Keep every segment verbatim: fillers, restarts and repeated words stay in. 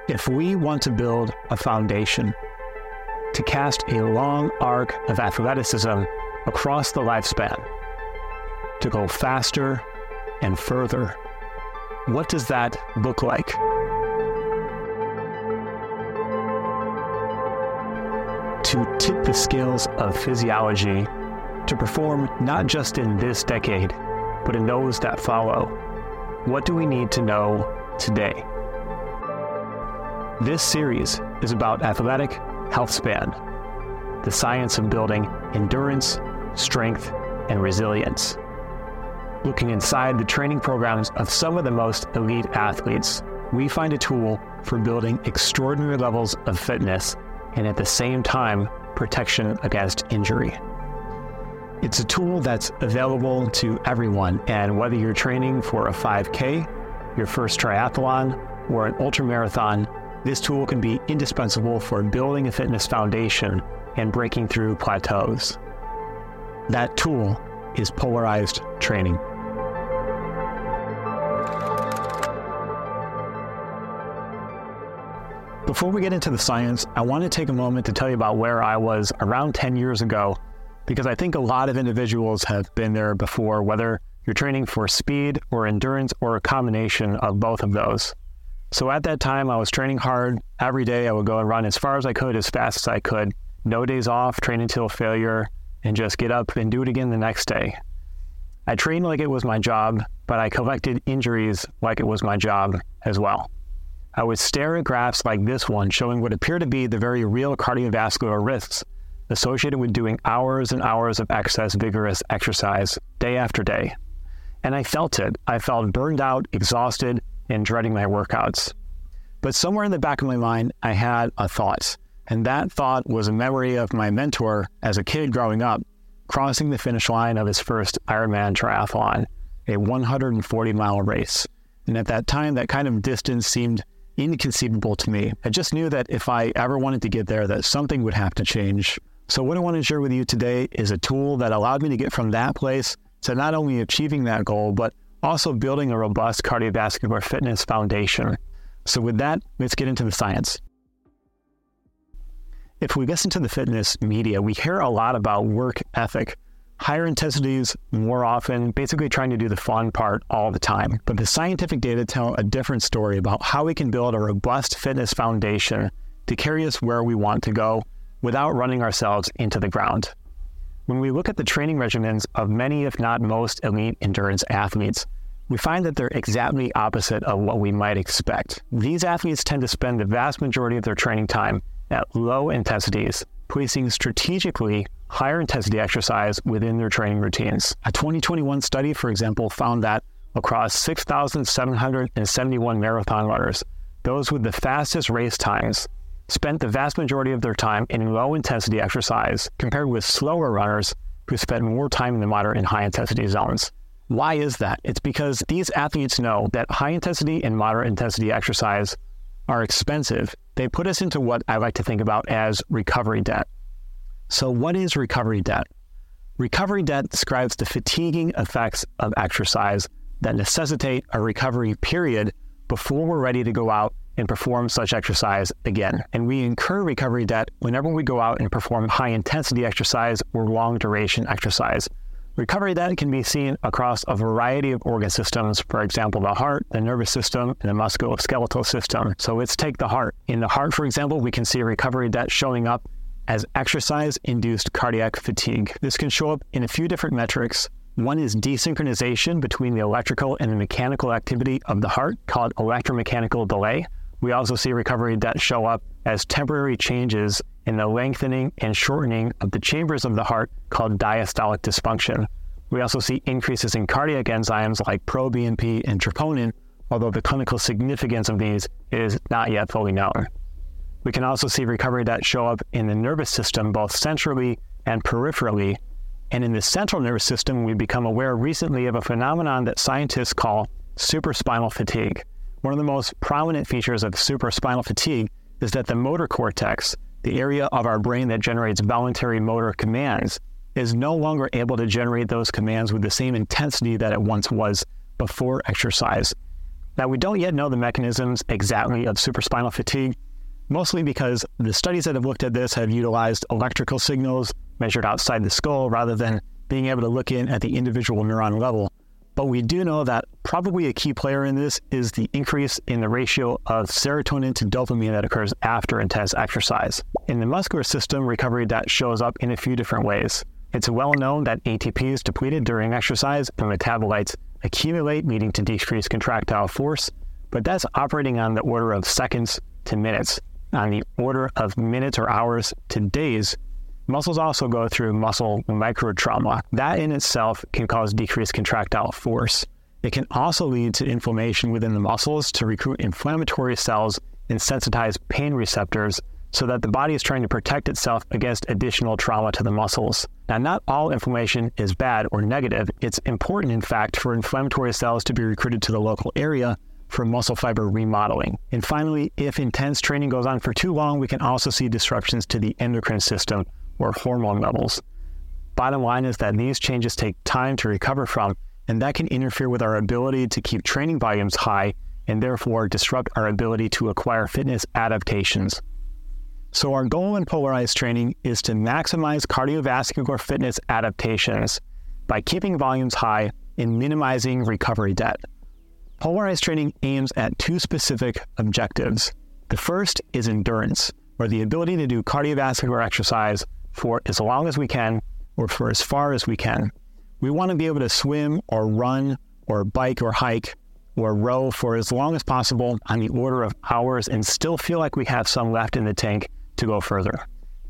If we want to build a foundation to cast a long arc of athleticism across the lifespan, to go faster and further, what does that look like? To tip the scales of physiology, to perform not just in this decade, but in those that follow, what do we need to know today? This series is about athletic health span, the science of building endurance, strength, and resilience. Looking inside the training programs of some of the most elite athletes, we find a tool for building extraordinary levels of fitness and at the same time, protection against injury. It's a tool that's available to everyone, and whether you're training for a five K, your first triathlon, or an ultramarathon, this tool can be indispensable for building a fitness foundation and breaking through plateaus. That tool is polarized training. Before we get into the science, I want to take a moment to tell you about where I was around ten years ago, because I think a lot of individuals have been there before, whether you're training for speed or endurance or a combination of both of those. So at that time, I was training hard. Every day I would go and run as far as I could, as fast as I could. No days off, train until failure, and just get up and do it again the next day. I trained like it was my job, but I collected injuries like it was my job as well. I would stare at graphs like this one showing what appear to be the very real cardiovascular risks associated with doing hours and hours of excess vigorous exercise day after day. And I felt it. I felt burned out, exhausted, and dreading my workouts. But somewhere in the back of my mind, I had a thought. And that thought was a memory of my mentor as a kid growing up, crossing the finish line of his first Ironman triathlon, a one hundred forty mile race. And at that time, that kind of distance seemed inconceivable to me. I just knew that if I ever wanted to get there, that something would have to change. So what I want to share with you today is a tool that allowed me to get from that place to not only achieving that goal, but also building a robust cardiovascular fitness foundation. So with that, let's get into the science. If we listen to the fitness media, we hear a lot about work ethic, higher intensities more often, basically trying to do the fun part all the time. But the scientific data tell a different story about how we can build a robust fitness foundation to carry us where we want to go without running ourselves into the ground. When we look at the training regimens of many, if not most, elite endurance athletes, we find that they're exactly opposite of what we might expect. These athletes tend to spend the vast majority of their training time at low intensities, placing strategically higher intensity exercise within their training routines. A twenty twenty-one study, for example, found that across six thousand seven hundred seventy-one marathon runners, those with the fastest race times spent the vast majority of their time in low intensity exercise compared with slower runners who spent more time in the moderate and high intensity zones. Why is that? It's because these athletes know that high intensity and moderate intensity exercise are expensive. They put us into what I like to think about as recovery debt. So what is recovery debt? Recovery debt describes the fatiguing effects of exercise that necessitate a recovery period before we're ready to go out and perform such exercise again. And we incur recovery debt whenever we go out and perform high intensity exercise or long duration exercise. Recovery debt can be seen across a variety of organ systems, for example, the heart, the nervous system, and the musculoskeletal system. So let's take the heart. In the heart, for example, we can see recovery debt showing up as exercise-induced cardiac fatigue. This can show up in a few different metrics. One is desynchronization between the electrical and the mechanical activity of the heart, called electromechanical delay. We also see recovery debt show up as temporary changes in the lengthening and shortening of the chambers of the heart, called diastolic dysfunction. We also see increases in cardiac enzymes like proBNP and troponin, although the clinical significance of these is not yet fully known. We can also see recovery debt show up in the nervous system, both centrally and peripherally. And in the central nervous system, we become aware recently of a phenomenon that scientists call supraspinal fatigue. One of the most prominent features of supraspinal fatigue is that the motor cortex, the area of our brain that generates voluntary motor commands, is no longer able to generate those commands with the same intensity that it once was before exercise. Now, we don't yet know the mechanisms exactly of supraspinal fatigue, mostly because the studies that have looked at this have utilized electrical signals measured outside the skull rather than being able to look in at the individual neuron level. But we do know that probably a key player in this is the increase in the ratio of serotonin to dopamine that occurs after intense exercise. In the muscular system, recovery debt shows up in a few different ways. It's well known that A T P is depleted during exercise and metabolites accumulate, leading to decreased contractile force, but that's operating on the order of seconds to minutes. On the order of minutes or hours to days, muscles also go through muscle microtrauma. That in itself can cause decreased contractile force. It can also lead to inflammation within the muscles to recruit inflammatory cells and sensitize pain receptors so that the body is trying to protect itself against additional trauma to the muscles. Now, not all inflammation is bad or negative. It's important, in fact, for inflammatory cells to be recruited to the local area for muscle fiber remodeling. And finally, if intense training goes on for too long, we can also see disruptions to the endocrine system or hormone levels. Bottom line is that these changes take time to recover from, and that can interfere with our ability to keep training volumes high and therefore disrupt our ability to acquire fitness adaptations. So our goal in polarized training is to maximize cardiovascular fitness adaptations by keeping volumes high and minimizing recovery debt. Polarized training aims at two specific objectives. The first is endurance, or the ability to do cardiovascular exercise for as long as we can or for as far as we can. We want to be able to swim or run or bike or hike or row for as long as possible on the order of hours and still feel like we have some left in the tank to go further.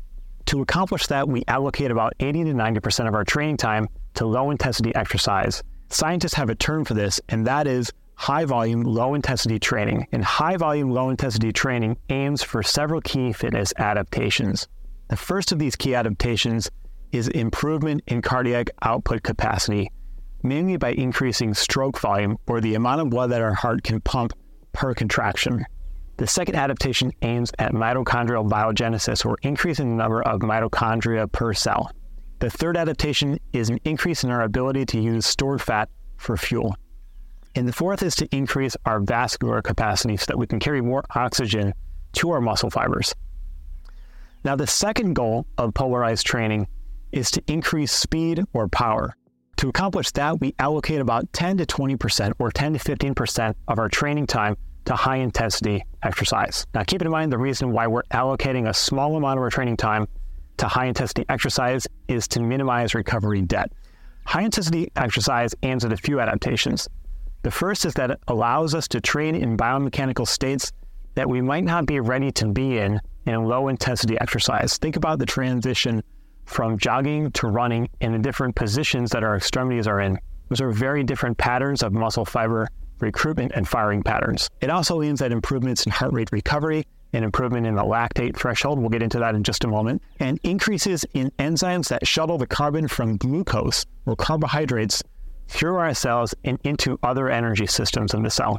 To accomplish that, we allocate about eighty to ninety percent of our training time to low-intensity exercise. Scientists have a term for this, and that is high-volume, low-intensity training. And high-volume, low-intensity training aims for several key fitness adaptations. The first of these key adaptations is improvement in cardiac output capacity, mainly by increasing stroke volume, or the amount of blood that our heart can pump per contraction. The second adaptation aims at mitochondrial biogenesis, or increasing the number of mitochondria per cell. The third adaptation is an increase in our ability to use stored fat for fuel. And the fourth is to increase our vascular capacity so that we can carry more oxygen to our muscle fibers. Now, the second goal of polarized training is to increase speed or power. To accomplish that, we allocate about ten to twenty percent or ten to fifteen percent of our training time to high-intensity exercise. Now, keep in mind the reason why we're allocating a small amount of our training time to high-intensity exercise is to minimize recovery debt. High-intensity exercise aims at a few adaptations. The first is that it allows us to train in biomechanical states that we might not be ready to be in in low-intensity exercise. Think about the transition from jogging to running in the different positions that our extremities are in. Those are very different patterns of muscle fiber recruitment and firing patterns. It also aims at improvements in heart rate recovery and improvement in the lactate threshold. We'll get into that in just a moment. And increases in enzymes that shuttle the carbon from glucose or carbohydrates through our cells and into other energy systems in the cell.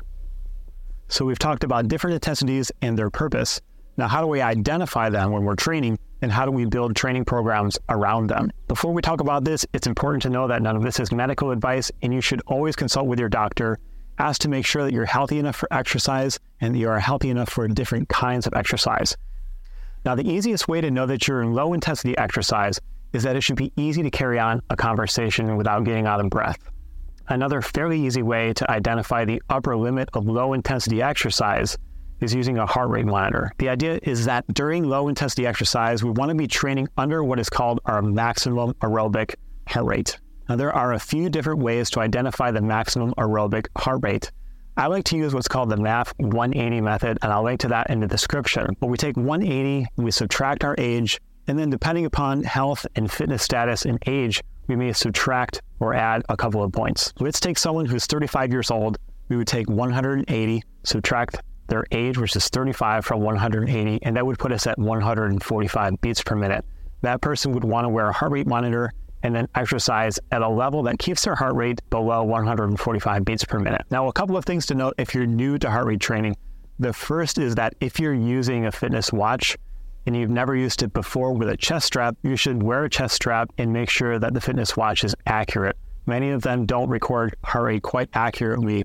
So we've talked about different intensities and their purpose. Now, how do we identify them when we're training, and how do we build training programs around them? Before we talk about this, it's important to know that none of this is medical advice, and you should always consult with your doctor. Ask to make sure that you're healthy enough for exercise and that you are healthy enough for different kinds of exercise. Now, the easiest way to know that you're in low-intensity exercise is that it should be easy to carry on a conversation without getting out of breath. Another fairly easy way to identify the upper limit of low-intensity exercise is using a heart rate monitor. The idea is that during low-intensity exercise, we want to be training under what is called our maximum aerobic heart rate. Now, there are a few different ways to identify the maximum aerobic heart rate. I like to use what's called the M A F one eighty method, and I'll link to that in the description. But we take one eighty, we subtract our age, and then depending upon health and fitness status and age, we may subtract or add a couple of points. Let's take someone who's thirty-five years old. We would take one hundred eighty, subtract their age, which is thirty-five, from one hundred eighty, and that would put us at one hundred forty-five beats per minute. That person would want to wear a heart rate monitor and then exercise at a level that keeps their heart rate below one hundred forty-five beats per minute. Now, a couple of things to note if you're new to heart rate training. The first is that if you're using a fitness watch and you've never used it before with a chest strap, you should wear a chest strap and make sure that the fitness watch is accurate. Many of them don't record heart rate quite accurately.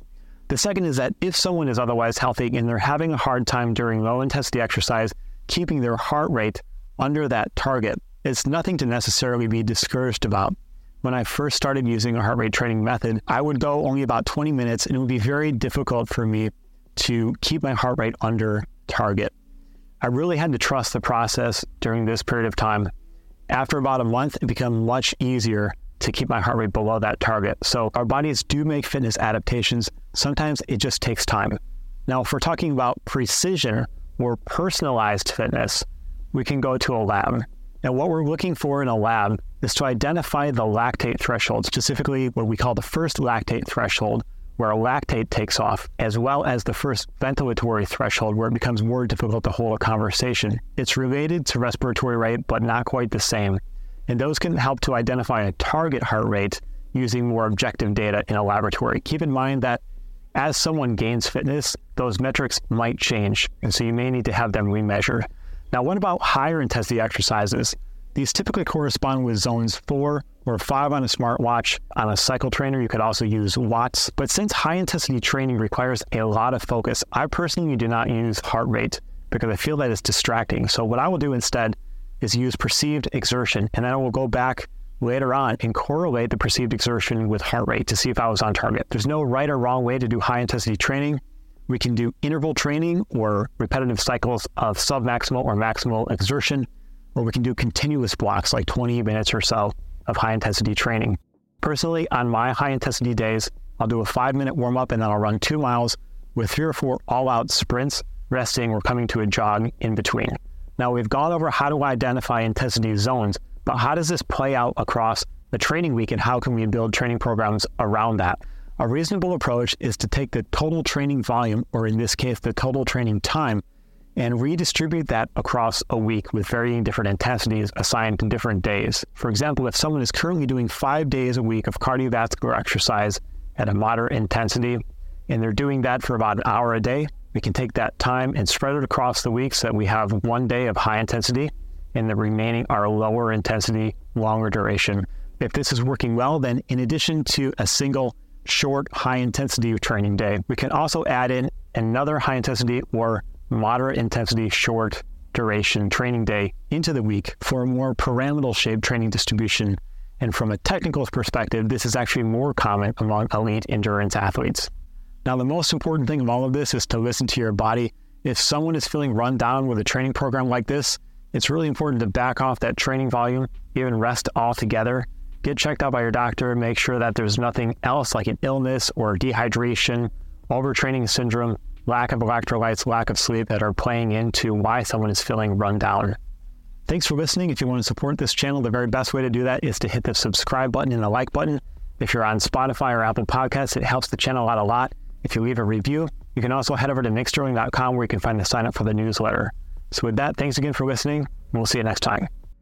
The second is that if someone is otherwise healthy and they're having a hard time during low-intensity exercise, keeping their heart rate under that target, it's nothing to necessarily be discouraged about. When I first started using a heart rate training method, I would go only about twenty minutes, and it would be very difficult for me to keep my heart rate under target. I really had to trust the process during this period of time. After about a month, it became much easier to keep my heart rate below that target. So our bodies do make fitness adaptations. Sometimes it just takes time. Now, if we're talking about precision or personalized fitness, we can go to a lab. And what we're looking for in a lab is to identify the lactate threshold, specifically what we call the first lactate threshold, where a lactate takes off, as well as the first ventilatory threshold, where it becomes more difficult to hold a conversation. It's related to respiratory rate, but not quite the same. And those can help to identify a target heart rate using more objective data in a laboratory. Keep in mind that as someone gains fitness, those metrics might change, and so you may need to have them remeasured. Now, what about higher intensity exercises? These typically correspond with zones four or five on a smartwatch. On a cycle trainer, you could also use watts. But since high intensity training requires a lot of focus, I personally do not use heart rate because I feel that it's distracting. So what I will do instead is use perceived exertion, and then I will go back later on and correlate the perceived exertion with heart rate to see if I was on target. There's no right or wrong way to do high intensity training. We can do interval training or repetitive cycles of submaximal or maximal exertion, or we can do continuous blocks like twenty minutes or so of high intensity training. Personally, on my high intensity days, I'll do a five minute warm up and then I'll run two miles with three or four all out sprints, resting or coming to a jog in between. Now, we've gone over how to identify intensity zones, but how does this play out across the training week, and how can we build training programs around that? A reasonable approach is to take the total training volume, or in this case, the total training time, and redistribute that across a week with varying different intensities assigned to different days. For example, if someone is currently doing five days a week of cardiovascular exercise at a moderate intensity, and they're doing that for about an hour a day, we can take that time and spread it across the week so that we have one day of high intensity and the remaining are lower intensity, longer duration. If this is working well, then in addition to a single short high intensity training day, we can also add in another high intensity or moderate intensity short duration training day into the week for a more pyramidal shaped training distribution. And from a technical perspective, this is actually more common among elite endurance athletes. Now, the most important thing of all of this is to listen to your body. If someone is feeling run down with a training program like this, it's really important to back off that training volume, even rest altogether. Get checked out by your doctor, make sure that there's nothing else like an illness or dehydration, overtraining syndrome, lack of electrolytes, lack of sleep that are playing into why someone is feeling run down. Thanks for listening. If you want to support this channel, the very best way to do that is to hit the subscribe button and the like button. If you're on Spotify or Apple Podcasts, it helps the channel out a lot. If you leave a review, you can also head over to nick sterling dot com where you can find the sign up for the newsletter. So with that, thanks again for listening, and we'll see you next time.